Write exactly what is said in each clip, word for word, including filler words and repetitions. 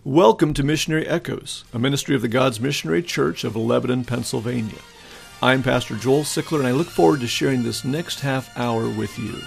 Welcome to Missionary Echoes, a ministry of the God's Missionary Church of Lebanon, Pennsylvania. I'm Pastor Joel Sickler, and I look forward to sharing this next half hour with you.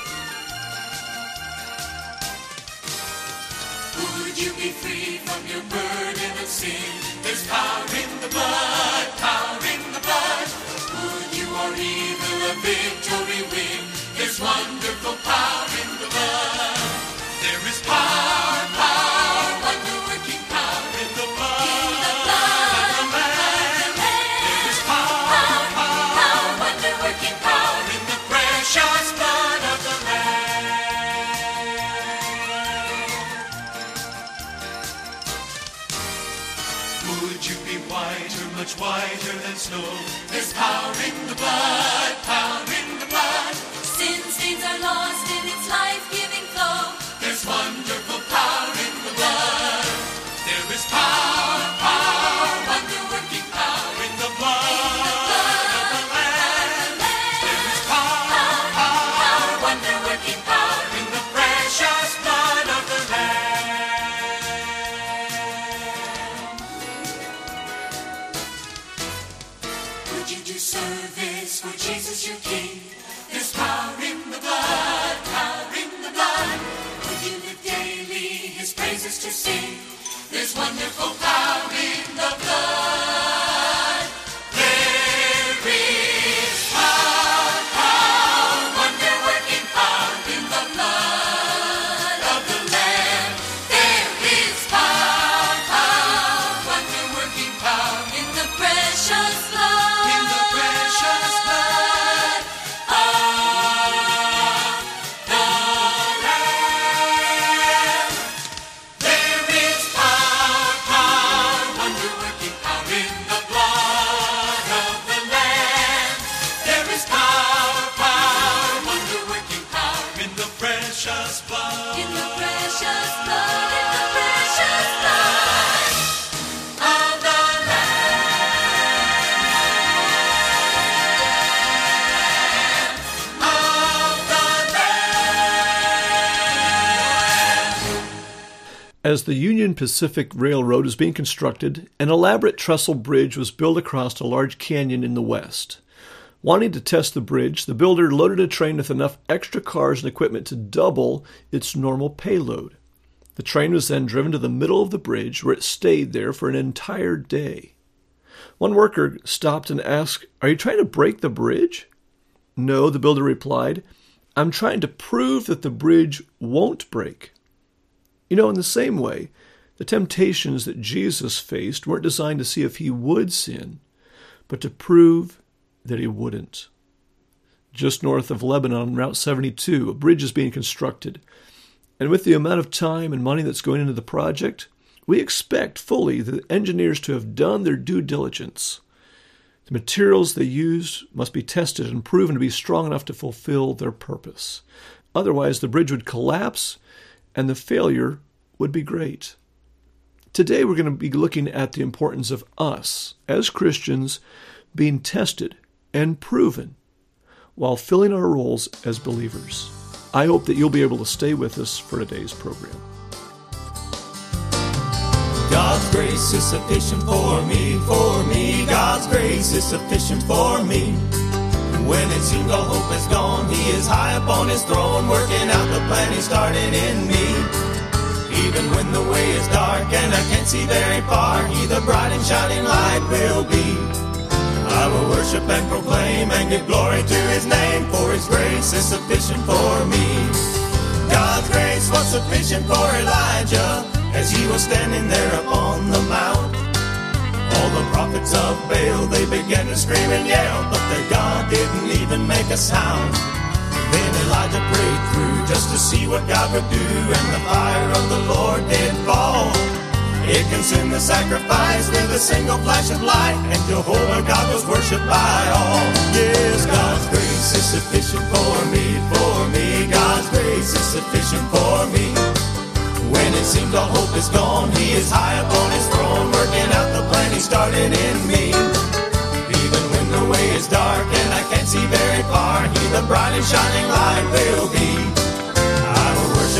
Would you be free from your burden of sin? There's power in the blood, power in the blood. Would you or evil a victory win? There's wonderful power in the blood. There is power, power, wonder-working power in the blood, in the blood of the Lamb. There is power, power, power, wonder-working power in the precious blood of the Lamb. Would you be whiter, much whiter than snow? There's power in the blood, power in the blood. Sin stains are lost in its life-giving flow. There's wonderful power in the blood. There is power, power, wonder-working power in the blood, of the Lamb. There is power, power, power, wonder-working power in the precious blood of the Lamb. Would you do service for Jesus your King? There's power in the blood, power in the blood. Would you live daily his praises to sing? There's wonderful power in the blood. There is power, power, wonder-working power in the blood of the Lamb. There is power, power, wonder-working power In the precious blood. in the precious blood of the Lamb. There is power, power, wonder-working power in the blood of the Lamb. There is power, power, wonder-working power in the precious blood. In the precious blood. In the precious blood. of the Lamb, of the Lamb. As the Union Pacific Railroad is being constructed, an elaborate trestle bridge was built across a large canyon in the west. Wanting to test the bridge, the builder loaded a train with enough extra cars and equipment to double its normal payload. The train was then driven to the middle of the bridge, where it stayed there for an entire day. One worker stopped and asked, "Are you trying to break the bridge?" "No," the builder replied. "I'm trying to prove that the bridge won't break." You know, in the same way, the temptations that Jesus faced weren't designed to see if he would sin, but to prove that he wouldn't. Just north of Lebanon, on Route seventy-two, a bridge is being constructed. And with the amount of time and money that's going into the project, we expect fully the engineers to have done their due diligence. The materials they use must be tested and proven to be strong enough to fulfill their purpose. Otherwise, the bridge would collapse and the failure would be great. Today, we're going to be looking at the importance of us, as Christians, being tested and proven while filling our roles as believers. I hope that you'll be able to stay with us for today's program. God's grace is sufficient for me, for me. God's grace is sufficient for me. When it seems all hope is gone, He is high upon His throne, working out the plan He started in me. Even when the way is dark and I can't see very far, He the bright and shining light will be. I will worship and proclaim and give glory to His name, for His grace is sufficient for me. God's grace was sufficient for Elijah as he was standing there upon the mount. All the prophets of Baal, they began to scream and yell, but their God didn't even make a sound. Then Elijah prayed through just to see what God would do, and the fire of the Lord did fall. It consumed the sacrifice with a single flash of light, and Jehovah God was worshipped by all. Yes, God's grace is sufficient for me, for me. God's grace is sufficient for me. When it seems all hope is gone, He is high upon His throne, working out the plan He started in me. Even when the way is dark and I can't see very far, He the bright and shining light will be. I will worship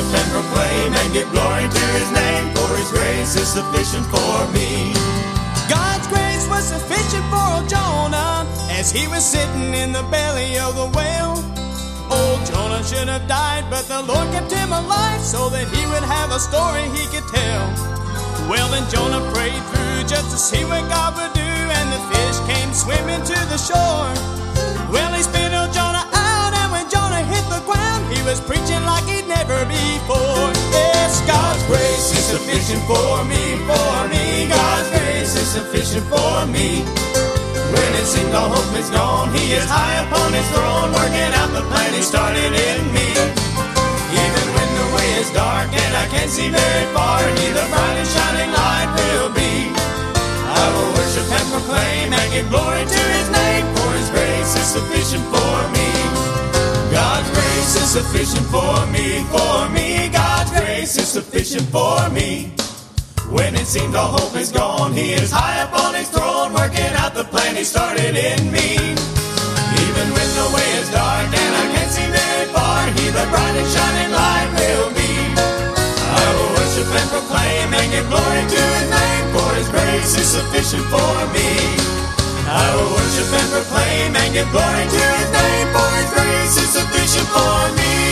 worship and proclaim and give glory to his name, for his grace is sufficient for me. God's grace was sufficient for old Jonah as he was sitting in the belly of the whale. Old Jonah should have died, but the Lord kept him alive so that he would have a story he could tell. Well, then Jonah prayed through just to see what God would do, and the fish came swimming to the shore. Well, he spit old Jonah out, and when Jonah hit the ground, he was preaching like he'd never before. Yes, God's grace is sufficient for me, for me. God's grace is sufficient for me. When it seems all hope is gone, he is high upon his throne, working out the plan he started in me. Even when the way is dark and I can't see very far, he the bright and shining light will be. I will worship and proclaim and give glory to his name, for his grace is sufficient for me. God's grace is sufficient for me, for me. God's grace is sufficient for me. When it seems all hope is gone, he is high up on his throne, working out the plan he started in me. Even when the way is dark and I can't see very far, he the bright and shining light will be. I will worship and proclaim and give glory to his name, for his grace is sufficient for me. I will worship and proclaim and give glory to his name, for his grace is sufficient for me.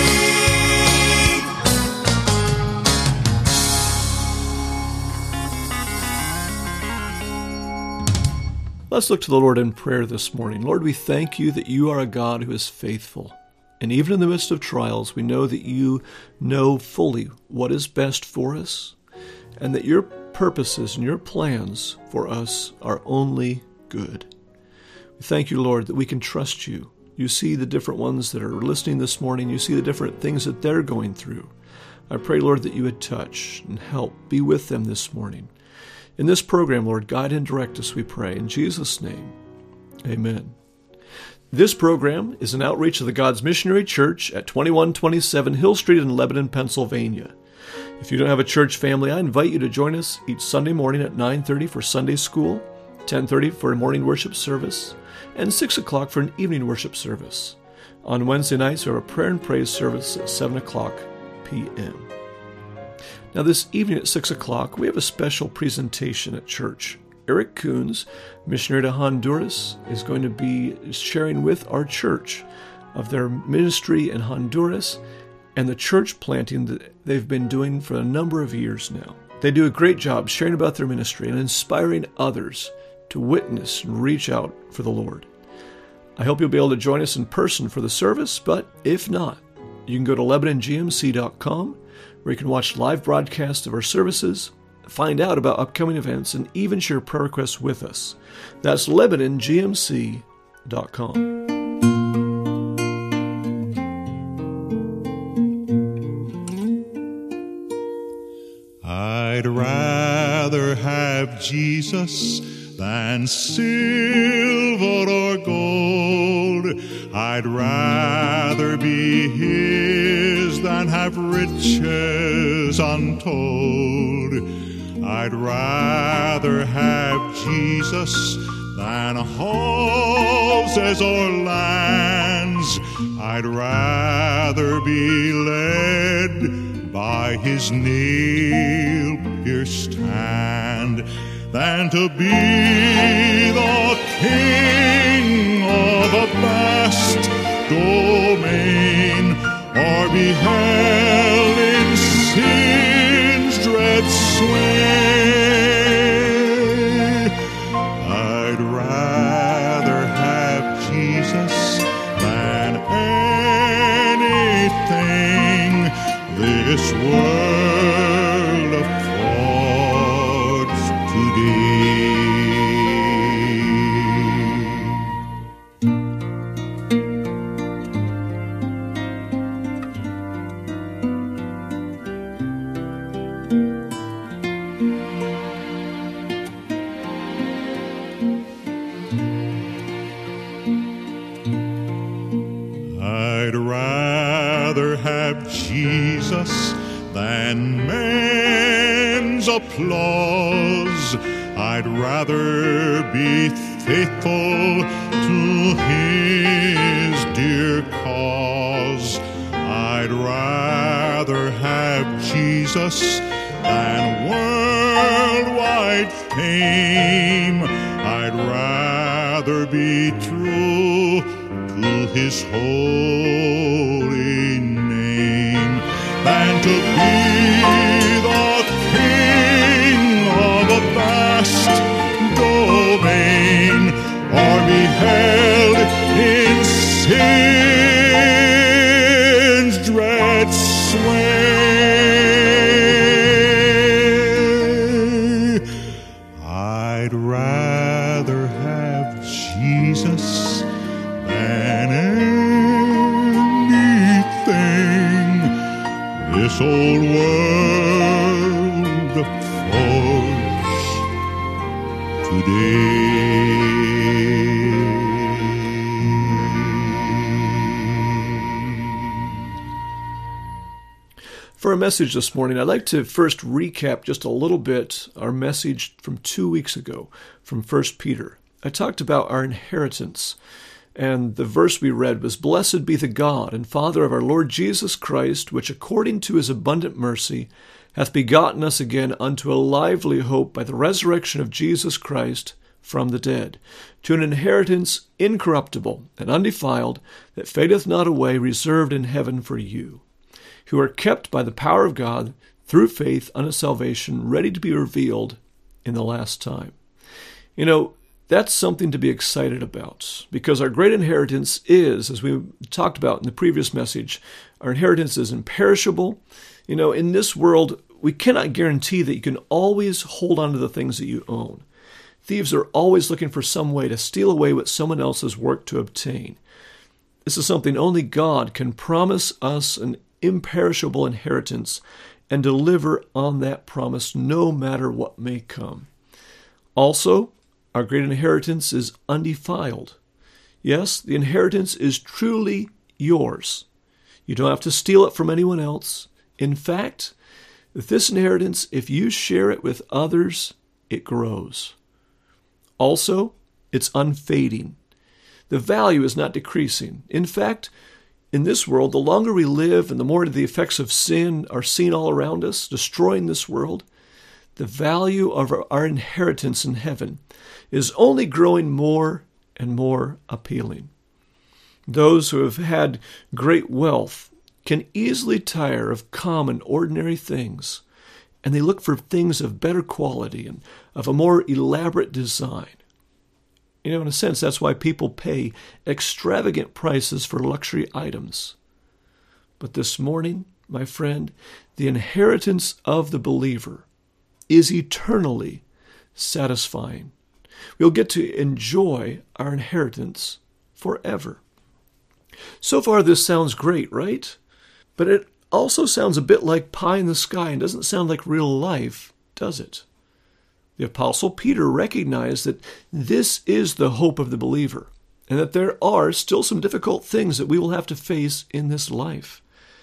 Let's look to the Lord in prayer this morning. Lord, we thank you that you are a God who is faithful. And even in the midst of trials, we know that you know fully what is best for us, and that your purposes and your plans for us are only good. We thank you, Lord, that we can trust you. You see the different ones that are listening this morning. You see the different things that they're going through. I pray, Lord, that you would touch and help. Be with them this morning. In this program, Lord, guide and direct us, we pray. In Jesus' name, amen. This program is an outreach of the God's Missionary Church at twenty-one twenty-seven Hill Street in Lebanon, Pennsylvania. If you don't have a church family, I invite you to join us each Sunday morning at nine thirty for Sunday school, ten thirty for a morning worship service, and six o'clock for an evening worship service. On Wednesday nights, we have a prayer and praise service at seven o'clock p.m. Now this evening at six o'clock, we have a special presentation at church. Eric Coons, missionary to Honduras, is going to be sharing with our church of their ministry in Honduras and the church planting that they've been doing for a number of years now. They do a great job sharing about their ministry and inspiring others to witness and reach out for the Lord. I hope you'll be able to join us in person for the service, but if not, you can go to Lebanon G M C dot com, where you can watch live broadcasts of our services, find out about upcoming events, and even share prayer requests with us. That's Lebanon G M C dot com. I'd rather have Jesus than silver or gold. I'd rather be his than have riches untold. I'd rather have Jesus than houses or lands. I'd rather be led by his nail-pierced hand than to be the king of a vast domain, or be held in sin's dread sway. I'd rather have Jesus than anything this world affords today. I'd rather have Jesus than men's applause. I'd rather be faithful to his dear cause. I'd rather rather have Jesus than worldwide fame. I'd rather be true to his holy name than to be the king of a vast domain, or be held in sin's dread sway. I'd rather have Jesus than anything this old world affords today. For our message this morning, I'd like to first recap just a little bit our message from two weeks ago from First Peter. I talked about our inheritance, and the verse we read was, "Blessed be the God and Father of our Lord Jesus Christ, which according to his abundant mercy hath begotten us again unto a lively hope by the resurrection of Jesus Christ from the dead, to an inheritance incorruptible and undefiled, that fadeth not away, reserved in heaven for you, who are kept by the power of God through faith unto salvation, ready to be revealed in the last time." You know, that's something to be excited about, because our great inheritance is, as we talked about in the previous message, our inheritance is imperishable. You know, in this world, we cannot guarantee that you can always hold on to the things that you own. Thieves are always looking for some way to steal away what someone else has worked to obtain. This is something only God can promise us, an imperishable inheritance, and deliver on that promise no matter what may come. Also, our great inheritance is undefiled. Yes, the inheritance is truly yours. You don't have to steal it from anyone else. In fact, with this inheritance, if you share it with others, it grows. Also, it's unfading. The value is not decreasing. In fact, in this world, the longer we live and the more the effects of sin are seen all around us, destroying this world, the value of our inheritance in heaven is only growing more and more appealing. Those who have had great wealth can easily tire of common, ordinary things, and they look for things of better quality and of a more elaborate design. You know, in a sense, that's why people pay extravagant prices for luxury items. But this morning, my friend, the inheritance of the believer is eternally satisfying. We'll get to enjoy our inheritance forever. So far, this sounds great, right? But it also sounds a bit like pie in the sky and doesn't sound like real life, does it? The Apostle Peter recognized that this is the hope of the believer, and that there are still some difficult things that we will have to face in this life.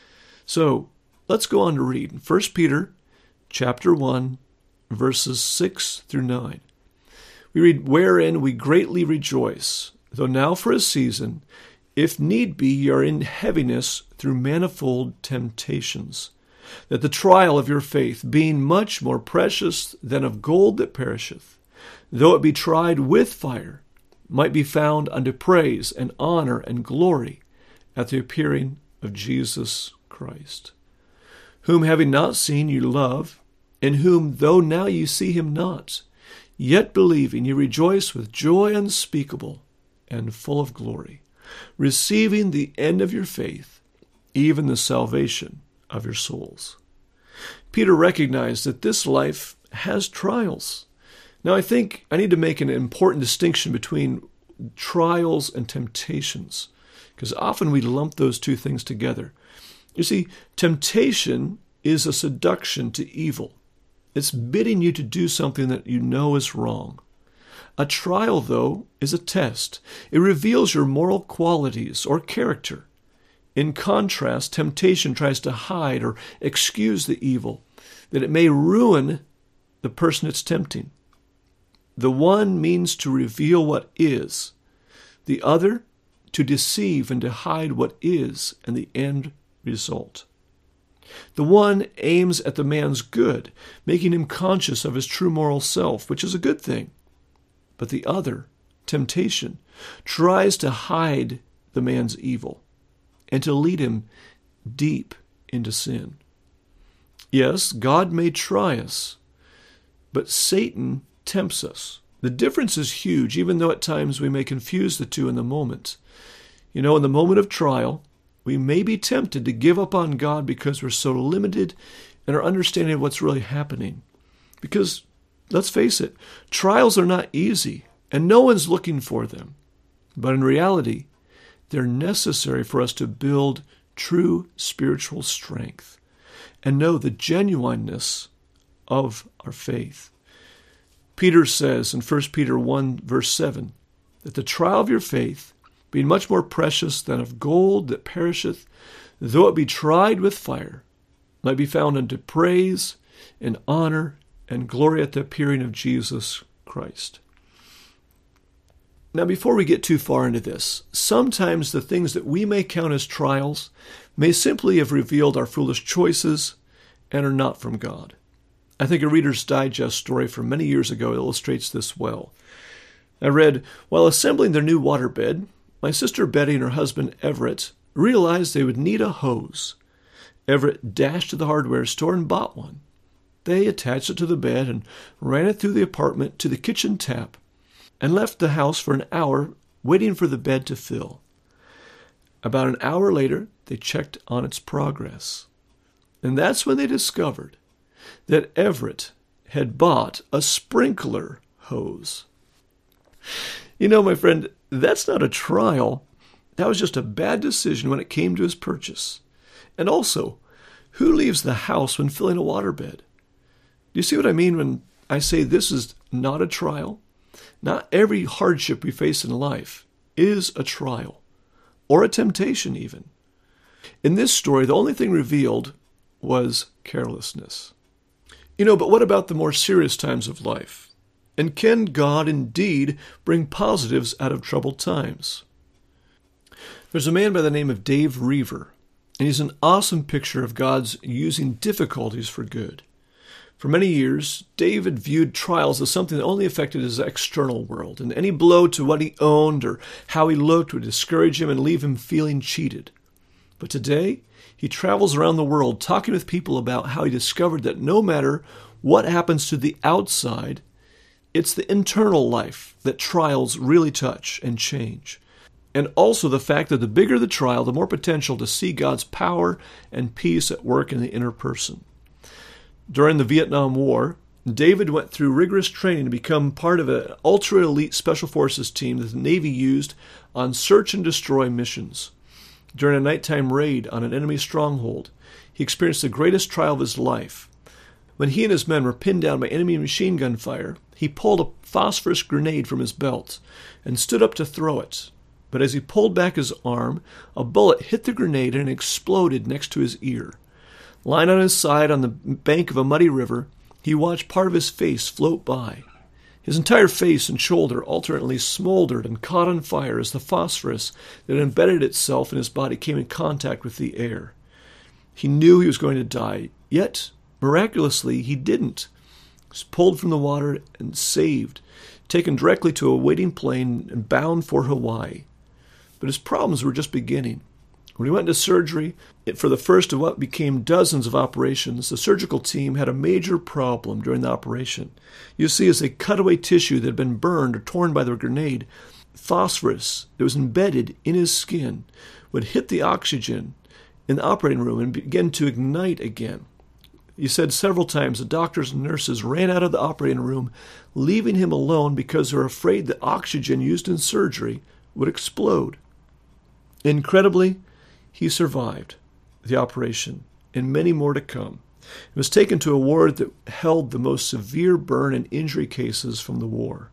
So let's go on to read First Peter chapter one, verses six through nine. We read, "Wherein we greatly rejoice, though now for a season, if need be, ye are in heaviness through manifold temptations, that the trial of your faith, being much more precious than of gold that perisheth, though it be tried with fire, might be found unto praise and honor and glory at the appearing of Jesus Christ, whom having not seen you love, in whom though now you see him not, yet believing you rejoice with joy unspeakable and full of glory, receiving the end of your faith, even the salvation of your souls." Peter recognized that this life has trials. Now, I think I need to make an important distinction between trials and temptations, because often we lump those two things together. You see, temptation is a seduction to evil. It's bidding you to do something that you know is wrong. A trial, though, is a test. It reveals your moral qualities or character. In contrast, temptation tries to hide or excuse the evil, that it may ruin the person it's tempting. The one means to reveal what is, the other to deceive and to hide what is, and the end result. The one aims at the man's good, making him conscious of his true moral self, which is a good thing. But the other, temptation, tries to hide the man's evil and to lead him deep into sin. Yes, God may try us, but Satan tempts us. The difference is huge, even though at times we may confuse the two in the moment. You know, in the moment of trial, we may be tempted to give up on God because we're so limited in our understanding of what's really happening. Because, let's face it, trials are not easy, and no one's looking for them. But in reality, they're necessary for us to build true spiritual strength and know the genuineness of our faith. Peter says in First Peter one, verse seven, that the trial of your faith, being much more precious than of gold that perisheth, though it be tried with fire, might be found unto praise and honor and glory at the appearing of Jesus Christ. Now, before we get too far into this, sometimes the things that we may count as trials may simply have revealed our foolish choices and are not from God. I think a Reader's Digest story from many years ago illustrates this well. I read, while assembling their new waterbed, my sister Betty and her husband Everett realized they would need a hose. Everett dashed to the hardware store and bought one. They attached it to the bed and ran it through the apartment to the kitchen tap and left the house for an hour waiting for the bed to fill. About an hour later, they checked on its progress. And that's when they discovered that Everett had bought a sprinkler hose. You know, my friend, that's not a trial. That was just a bad decision when it came to his purchase. And also, who leaves the house when filling a waterbed? Do you see what I mean when I say this is not a trial? Not every hardship we face in life is a trial, or a temptation even. In this story, the only thing revealed was carelessness. You know, but what about the more serious times of life? And can God indeed bring positives out of troubled times? There's a man by the name of Dave Reaver, and he's an awesome picture of God's using difficulties for good. For many years, David viewed trials as something that only affected his external world, and any blow to what he owned or how he looked would discourage him and leave him feeling cheated. But today, he travels around the world talking with people about how he discovered that no matter what happens to the outside, it's the internal life that trials really touch and change. And also the fact that the bigger the trial, the more potential to see God's power and peace at work in the inner person. During the Vietnam War, David went through rigorous training to become part of an ultra-elite Special Forces team that the Navy used on search and destroy missions. During a nighttime raid on an enemy stronghold, he experienced the greatest trial of his life. When he and his men were pinned down by enemy machine gun fire, he pulled a phosphorus grenade from his belt and stood up to throw it. But as he pulled back his arm, a bullet hit the grenade and exploded next to his ear. Lying on his side on the bank of a muddy river, he watched part of his face float by. His entire face and shoulder alternately smoldered and caught on fire as the phosphorus that embedded itself in his body came in contact with the air. He knew he was going to die, yet, miraculously, he didn't. He was pulled from the water and saved, taken directly to a waiting plane and bound for Hawaii. But his problems were just beginning. When he went into surgery, for the first of what became dozens of operations, the surgical team had a major problem during the operation. You see, as they cut away tissue that had been burned or torn by the grenade, phosphorus that was embedded in his skin would hit the oxygen in the operating room and begin to ignite again. He said several times the doctors and nurses ran out of the operating room, leaving him alone because they were afraid the oxygen used in surgery would explode. Incredibly, he survived the operation, and many more to come. He was taken to a ward that held the most severe burn and injury cases from the war.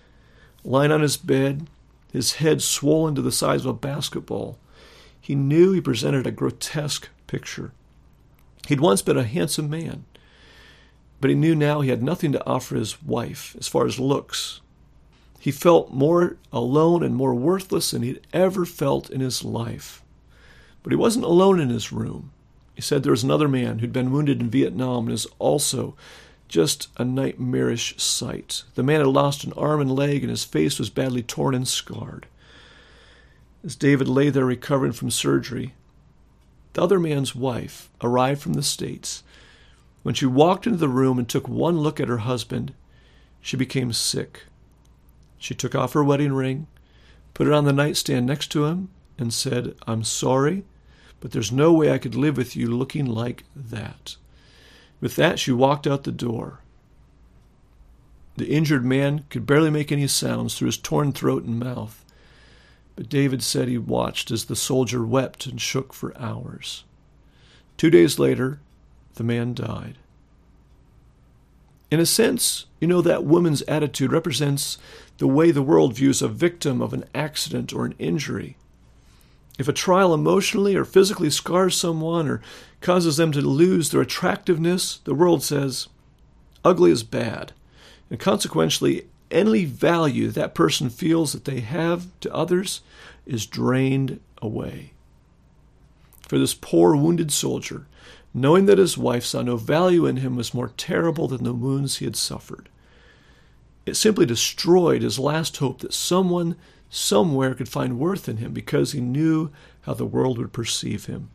Lying on his bed, his head swollen to the size of a basketball, he knew he presented a grotesque picture. He'd once been a handsome man, but he knew now he had nothing to offer his wife as far as looks. He felt more alone and more worthless than he'd ever felt in his life. But he wasn't alone in his room. He said there was another man who'd been wounded in Vietnam and is also just a nightmarish sight. The man had lost an arm and leg, and his face was badly torn and scarred. As David lay there recovering from surgery, the other man's wife arrived from the States. When she walked into the room and took one look at her husband, she became sick. She took off her wedding ring, put it on the nightstand next to him, and said, "I'm sorry, but there's no way I could live with you looking like that." With that, she walked out the door. The injured man could barely make any sounds through his torn throat and mouth. But David said he watched as the soldier wept and shook for hours. Two days later, the man died. In a sense, you know, that woman's attitude represents the way the world views a victim of an accident or an injury. If a trial emotionally or physically scars someone or causes them to lose their attractiveness, the world says, ugly is bad, and consequently, any value that person feels that they have to others is drained away. For this poor wounded soldier, knowing that his wife saw no value in him was more terrible than the wounds he had suffered. It simply destroyed his last hope that someone somewhere could find worth in him because he knew how the world would perceive him.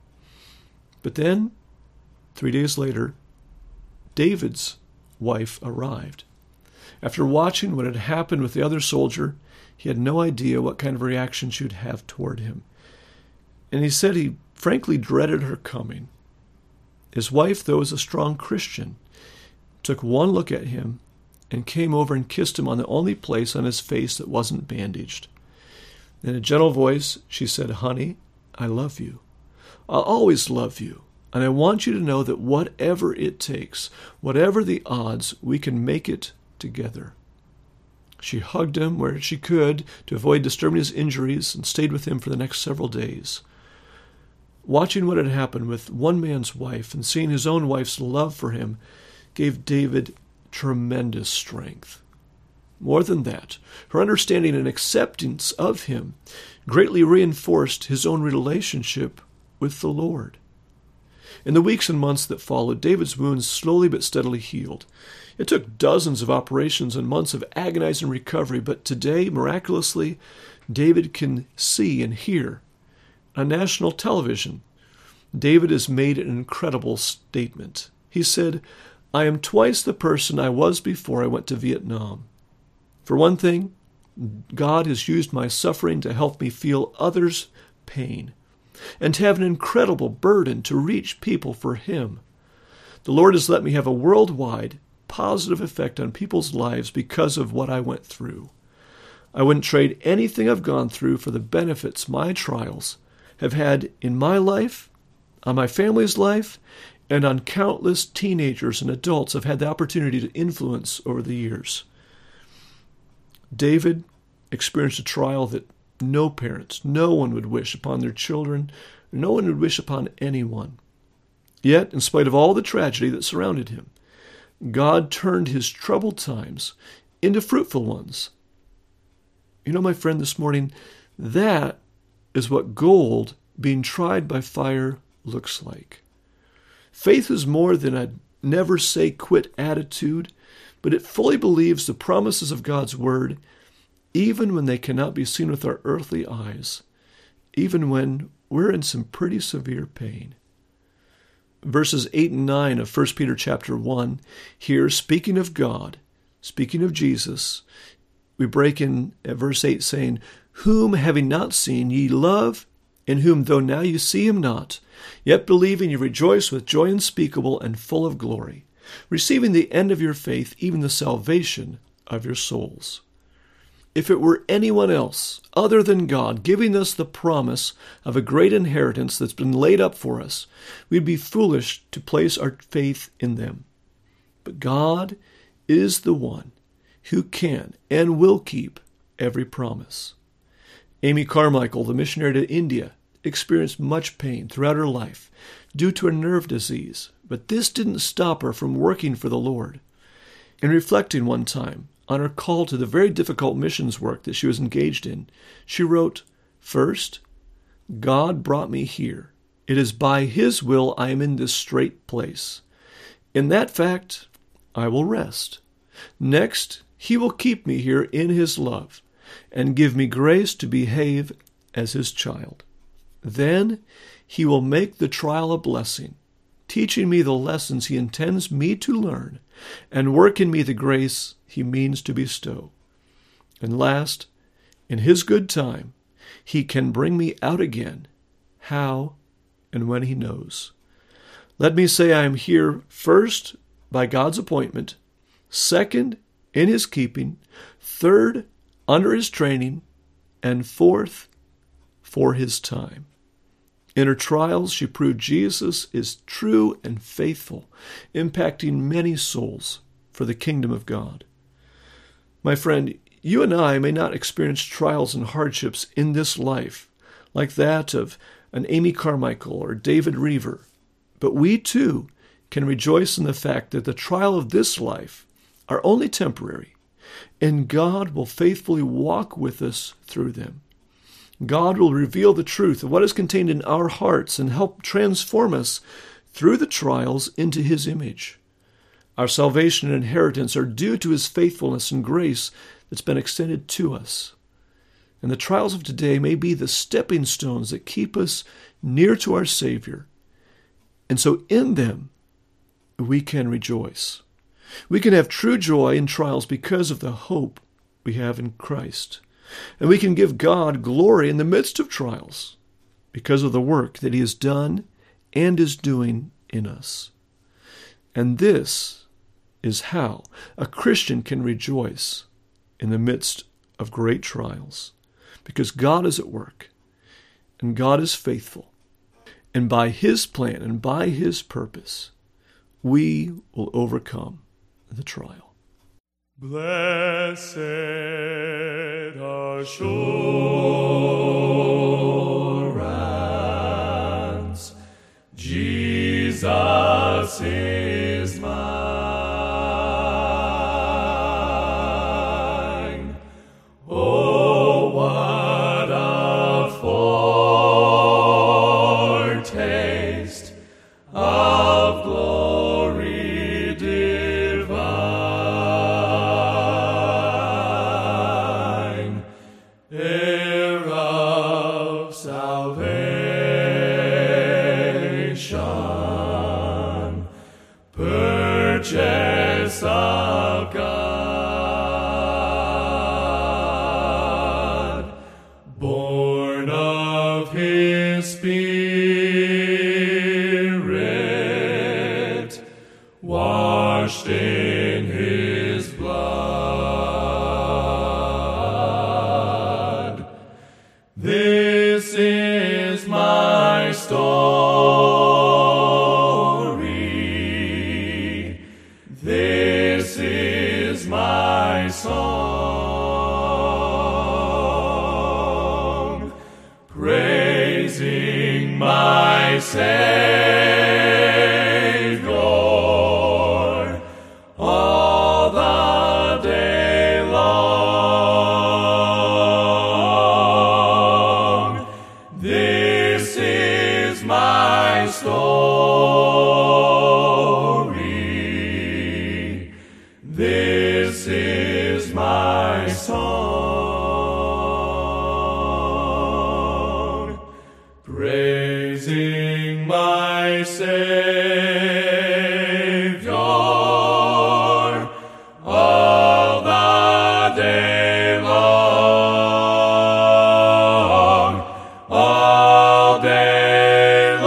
But then, three days later, David's wife arrived. After watching what had happened with the other soldier, he had no idea what kind of reaction she would have toward him. And he said he frankly dreaded her coming. His wife, though, was a strong Christian, took one look at him and came over and kissed him on the only place on his face that wasn't bandaged. In a gentle voice, she said, "Honey, I love you. I'll always love you. And I want you to know that whatever it takes, whatever the odds, we can make it together." She hugged him where she could to avoid disturbing his injuries and stayed with him for the next several days. Watching what had happened with one man's wife and seeing his own wife's love for him gave David tremendous strength. More than that, her understanding and acceptance of him greatly reinforced his own relationship with the Lord. In the weeks and months that followed, David's wounds slowly but steadily healed. It took dozens of operations and months of agonizing recovery, but today, miraculously, David can see and hear. On national television, David has made an incredible statement. He said, "I am twice the person I was before I went to Vietnam. For one thing, God has used my suffering to help me feel others' pain and to have an incredible burden to reach people for Him. The Lord has let me have a worldwide positive effect on people's lives because of what I went through. I wouldn't trade anything I've gone through for the benefits my trials have had in my life, on my family's life, and on countless teenagers and adults I've had the opportunity to influence over the years." David experienced a trial that no parents, no one would wish upon their children, no one would wish upon anyone. Yet, in spite of all the tragedy that surrounded him, God turned his troubled times into fruitful ones. You know, my friend, this morning, that is what gold being tried by fire looks like. Faith is more than a never-say-quit attitude, but it fully believes the promises of God's Word, even when they cannot be seen with our earthly eyes, even when we're in some pretty severe pain. Verses eight and nine of First Peter chapter one, here, speaking of God, speaking of Jesus, we break in at verse eight saying, "Whom having not seen ye love, in whom though now you see him not, yet believing you rejoice with joy unspeakable and full of glory, receiving the end of your faith, even the salvation of your souls." If it were anyone else other than God giving us the promise of a great inheritance that's been laid up for us, we'd be foolish to place our faith in them. But God is the one who can and will keep every promise. Amy Carmichael, the missionary to India, experienced much pain throughout her life due to a nerve disease, but this didn't stop her from working for the Lord. In reflecting one time on her call to the very difficult missions work that she was engaged in, she wrote, "First, God brought me here It is by His will I am in this strait place. In that fact, I will rest. Next, He will keep me here in His love and give me grace to behave as His child. Then He will make the trial a blessing, teaching me the lessons He intends me to learn and work in me the grace He means to bestow. And last, in His good time, He can bring me out again. How and when He knows. Let me say I am here first by God's appointment, second in His keeping, third under His training, and fourth for His time. In her trials, she proved Jesus is true and faithful, impacting many souls for the kingdom of God. My friend, you and I may not experience trials and hardships in this life like that of an Amy Carmichael or David Reaver, but we too can rejoice in the fact that the trial of this life are only temporary, and God will faithfully walk with us through them. God will reveal the truth of what is contained in our hearts and help transform us through the trials into His image. Our salvation and inheritance are due to His faithfulness and grace that's been extended to us. And the trials of today may be the stepping stones that keep us near to our Savior. And so in them, we can rejoice. We can have true joy in trials because of the hope we have in Christ. And we can give God glory in the midst of trials because of the work that He has done and is doing in us. And this is how a Christian can rejoice in the midst of great trials, because God is at work and God is faithful. And by His plan and by His purpose, we will overcome the trial. Blessed assurance, Jesus is mine. Oh, what a foretaste of glory divine, heir of salvation, purchase of God, born of His Spirit, washed in His blood. This is my story. This is my song, praising my Savior all the day long. This is my story. This is my song, praising my Savior all the day long, all day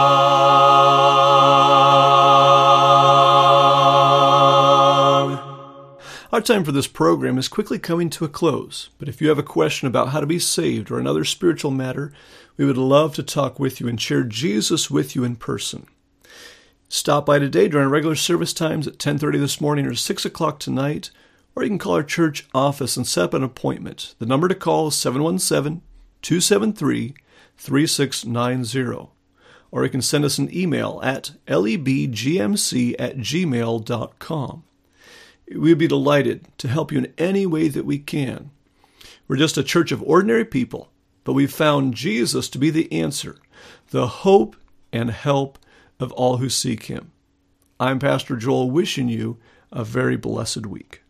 long. Our time for this program is quickly coming to a close, but if you have a question about how to be saved or another spiritual matter, we would love to talk with you and share Jesus with you in person. Stop by today during regular service times at ten thirty this morning or six o'clock tonight, or you can call our church office and set up an appointment. The number to call is seven one seven, two seven three, three six nine zero. Or you can send us an email at lebgmc at gmail dot com. We'd be delighted to help you in any way that we can. We're just a church of ordinary people, but we've found Jesus to be the answer, the hope and help of all who seek him. I'm Pastor Joel, wishing you a very blessed week.